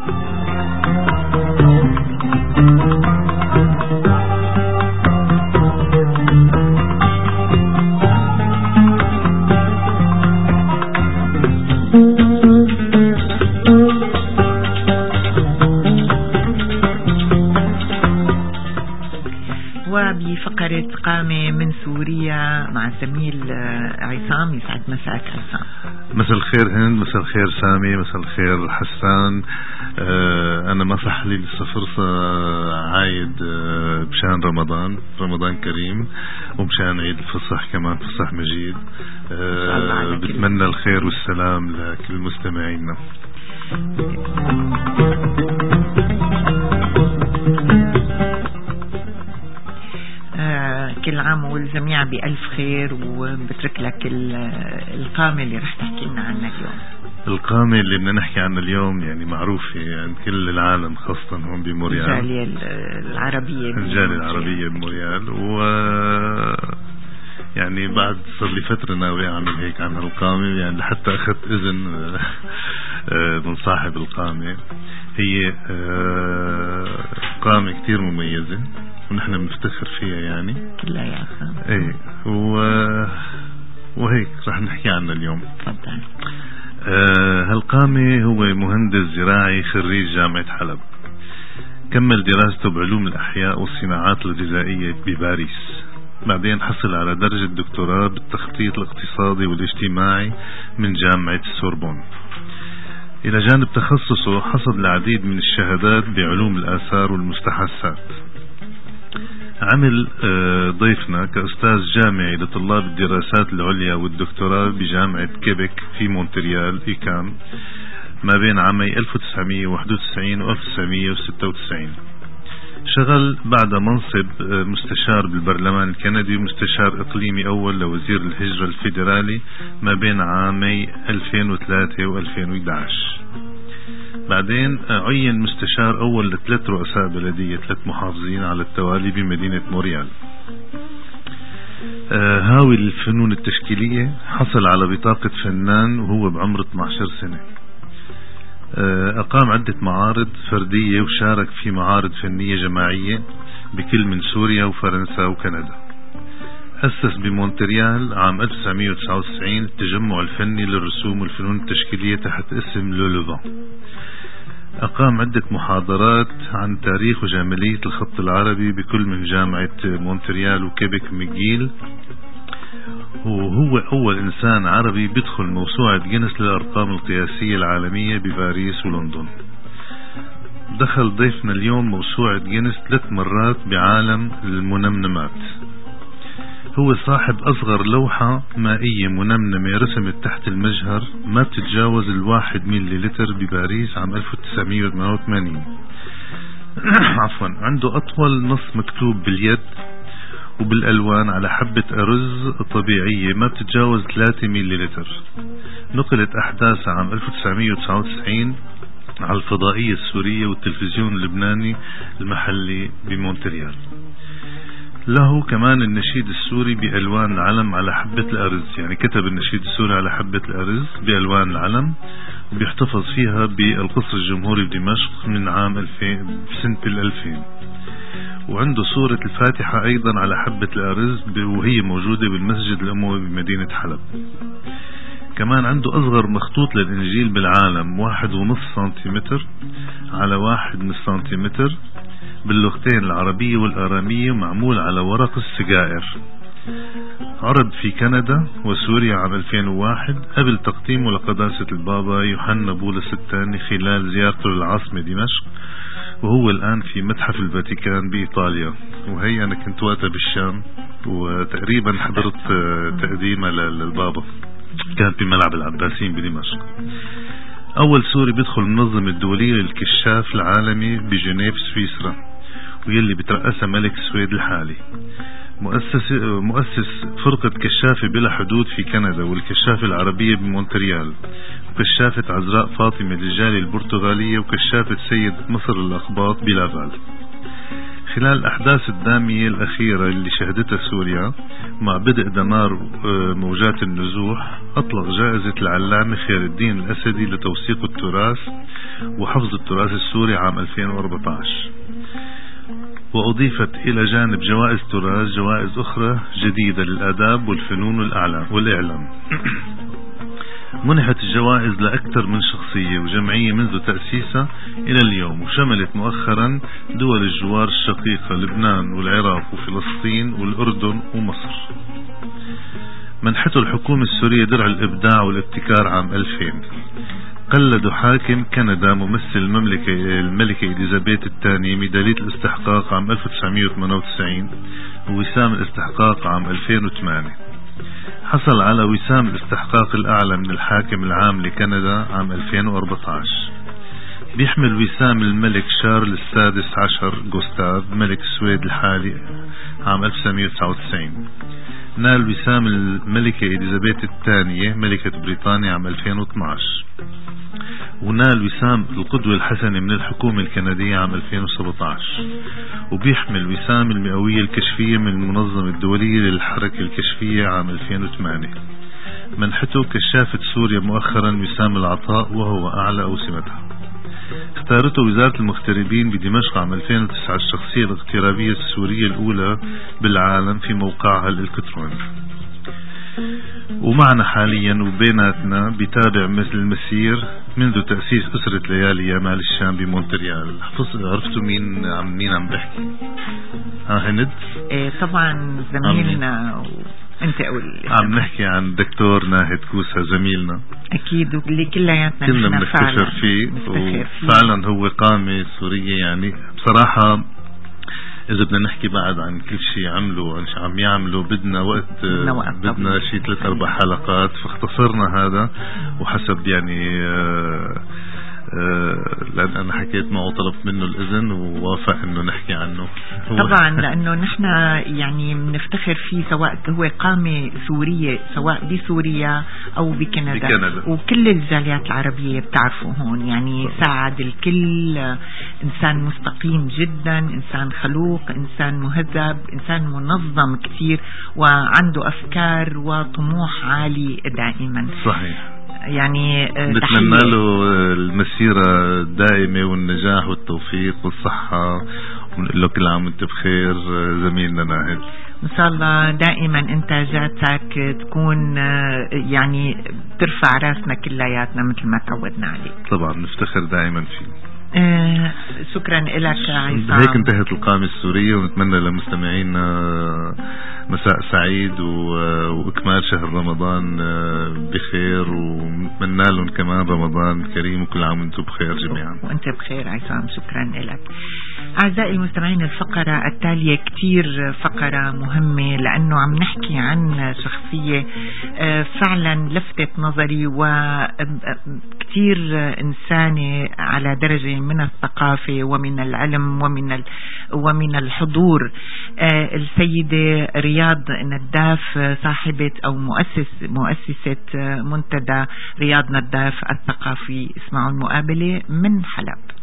وبفقرة قامة من سوريا مع الزميل عصام. يسعد مساك عصام. مساء الخير هند، مساء الخير سامي، مساء الخير حسان. أنا ما صح لي لسه فرصة عايد بشان رمضان كريم، ومشان عيد الفصح كمان، فصح مجيد. بتمنى الخير والسلام لكل مستمعينا. كل عام والجميع بألف خير، وبترك لك القامة اللي رح تحكي لنا عنها اليوم. القامة اللي بدنا نحكي عنها اليوم يعني معروفة عند يعني كل العالم، خاصة هون بموريال، الجالية العربية بموريال. و يعني بعد صار لي فترة ناوي أعمل هيك عن القامة، يعني لحتى أخذت إذن من صاحب القامة. هي قامة كتير مميزة ونحن بنفتخر فيها يعني كلها يا أخي. ايه وهيك رح نحكي عنها اليوم. تفضل. هالقامة هو مهندس زراعي خريج جامعة حلب، كمل دراسته بعلوم الأحياء والصناعات الغذائية بباريس، بعدين حصل على درجة دكتوراه بالتخطيط الاقتصادي والاجتماعي من جامعة السوربون. إلى جانب تخصصه حصل العديد من الشهادات بعلوم الآثار والمستحثات. عمل ضيفنا كأستاذ جامعي لطلاب الدراسات العليا والدكتوراه بجامعة كيبك في مونتريال إيكام ما بين عامي 1991 و 1996. شغل بعد منصب مستشار بالبرلمان الكندي ومستشار إقليمي أول لوزير الهجرة الفيدرالي ما بين عامي 2003 و 2011. بعدين عين مستشار أول ل3 رؤساء بلدية، 3 محافظين على التوالي بمدينة موريال. هاوي الفنون التشكيلية، حصل على بطاقة فنان وهو بعمر 12 سنة. أقام عدة معارض فردية وشارك في معارض فنية جماعية بكل من سوريا وفرنسا وكندا. أسس بمونتريال عام 1999 التجمع الفني للرسوم والفنون التشكيلية تحت اسم لولوفان. أقام عدة محاضرات عن تاريخ وجمالية الخط العربي بكل من جامعة مونتريال وكيبك ميغيل، وهو أول إنسان عربي بيدخل موسوعة جينيس للأرقام القياسية العالمية بباريس ولندن. دخل ضيفنا اليوم موسوعة جينيس 3 مرات بعالم المنمنمات. هو صاحب أصغر لوحة مائية منمنمة رسمت تحت المجهر ما بتتجاوز 1 مليلتر بباريس عام 1988. عفوا. عنده أطول نص مكتوب باليد وبالألوان على حبة أرز طبيعية ما بتتجاوز 3 مليلتر. نقلت أحداثها عام 1999 على الفضائية السورية والتلفزيون اللبناني المحلي بمونتريال. له كمان النشيد السوري بألوان العلم على حبة الأرز، يعني كتب النشيد السوري على حبة الأرز بألوان العلم، وبيحتفظ فيها بالقصر الجمهوري بدمشق من عام 2000 بسنة 2000. وعنده صورة الفاتحة أيضا على حبة الأرز وهي موجودة بالمسجد الأموي بمدينة حلب. كمان عنده أصغر مخطوط للإنجيل بالعالم 1.5 سنتيمتر على 1 سنتيمتر باللغتين العربية والآرامية، معمول على ورق السجائر. عرض في كندا وسوريا عام 2001 قبل تقديمه لقداسة البابا يوحنا بولس الثاني خلال زيارته للعاصمة دمشق، وهو الآن في متحف الفاتيكان بإيطاليا. وهي أنا كنت وقتها بالشام وتقريبا حضرت تقديمة للبابا، كانت بملعب العباسين بدمشق. أول سوري بيدخل المنظمة الدولية للكشاف العالمي بجنيف سويسرا، ويلي بترأسها ملك السويد الحالي. مؤسس فرقة كشافة بلا حدود في كندا، والكشافة العربية بمونتريال، وكشافة عذراء فاطمة للجالية البرتغالية، وكشافة سيد مصر الأخباط بلافال. خلال الأحداث الدامية الأخيرة اللي شهدتها سوريا مع بدء دمار موجات النزوح، أطلق جائزة العلامة خير الدين الأسدي لتوثيق التراث وحفظ التراث السوري عام 2014. وأضيفت إلى جانب جوائز تراث جوائز أخرى جديدة للآداب والفنون والإعلام. منحت الجوائز لأكثر من شخصية وجمعية منذ تأسيسها إلى اليوم، وشملت مؤخرا دول الجوار الشقيقة لبنان والعراق وفلسطين والأردن ومصر. منحته الحكومة السورية درع الإبداع والابتكار عام 2000. قلد حاكم كندا ممثل الملكة إليزابيث الثانية ميدالية الاستحقاق عام 1998 ووسام الاستحقاق عام 2008. حصل على وسام الاستحقاق الأعلى من الحاكم العام لكندا عام 2014. بيحمل وسام الملك شارل السادس عشر غوستاف ملك السويد الحالي عام 1999. نال وسام الملكة إليزابيث الثانية ملكة بريطانيا عام 2012. ونال وسام القدوة الحسنة من الحكومة الكندية عام 2017. وبيحمل وسام المئوية الكشفية من المنظمة الدولية للحركة الكشفية عام 2008. منحته كشافة سوريا مؤخرا وسام العطاء وهو أعلى أوسمتها. اختارته وزارة المغتربين بدمشق عام 2009 الشخصية الاغترابية السورية الأولى بالعالم في موقعها الإلكتروني. ومعنا حاليا وبيناتنا بيتابع مثل المسير منذ تأسيس أسرة ليالي يامال الشام بمونتريال. عرفتوا مين عم بحكي؟ هند؟ طبعا زميلنا. انت قول. عم نحكي عن دكتور ناهد كوسة زميلنا اكيد واللي كلياتنا كلنا بنفتخر فيه. وفعلا هو قامة سورية يعني بصراحة. إذا بدنا نحكي بعد عن كل شيء عملوا عن شو عم يعملوا بدنا وقت بدنا شيء 3-4 حلقات، فاختصرنا هذا وحسب يعني لأن أنا حكيت معه طلبت منه الإذن ووافق إنه نحكي عنه. طبعا لأنه نحن يعني بنفتخر فيه، سواء هو قامة سورية سواء بسوريا أو بكندا. وكل الجاليات العربية بتعرفوا هون يعني ساعد الكل. إنسان مستقيم جدا، إنسان خلوق، إنسان مهذب، إنسان منظم كثير وعنده أفكار وطموح عالي دائما. صحيح. يعني نتمنى له المسيرة الدائمة والنجاح والتوفيق والصحة، ونقول له كل عام وانت بخير زميلنا ناهد. إن شاء الله دائما إنتاجاتك تكون يعني ترفع راسنا كلياتنا مثل ما تعودنا عليك. طبعا نفتخر دائما فيه. شكرا لك عصام. هيك انتهت القائمة السورية، ونتمنى لمستمعينا مساء سعيد وإكمال شهر رمضان بخير، ونتمنى لهم كمان رمضان كريم وكل عام وانتم بخير جميعا. وانت بخير عصام. شكرا لك. أعزائي المستمعين، الفقرة التالية كتير فقرة مهمة لأنه عم نحكي عن شخصية فعلا لفتت نظري وكتير إنسانة على درجة من الثقافة ومن العلم ومن الحضور. السيدة رياض نداف، صاحبة أو مؤسسة منتدى رياض نداف الثقافي. اسمعوا المقابلة من حلب.